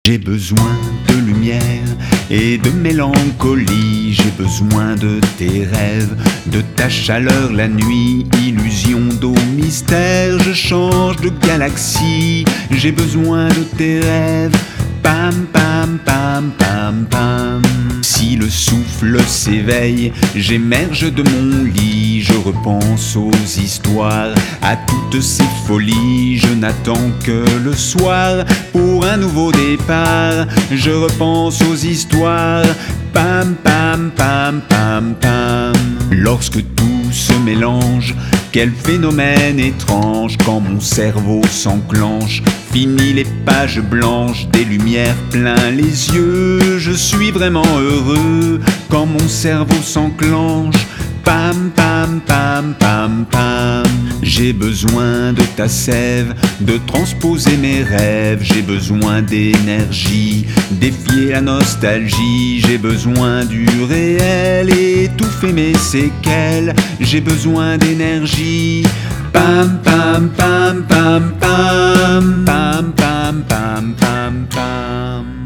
J'ai besoin de lumière et de mélancolie. J'ai besoin de tes rêves, de ta chaleur la nuit. Illusion d'eau, mystère, je change de galaxie. J'ai besoin de tes rêves, pam pam pam pam pam. Si le souffle s'éveille, j'émerge de mon lit. Je repense aux histoires, à toutes ces folies. Je n'attends que le soir pour un nouveau départ. Je repense aux histoires, pam pam pam pam pam. Lorsque tout se mélange, quel phénomène étrange. Quand mon cerveau s'enclenche, fini les pages blanches, des lumières plein les yeux. Je suis vraiment heureux quand mon cerveau s'enclenche, pam pam pam pam pam. J'ai besoin de ta sève, de transposer mes rêves. J'ai besoin d'énergie, défier la nostalgie. J'ai besoin du réel, étouffer mes séquelles. J'ai besoin d'énergie, pam pam pam pam pam pam pam pam pam pam.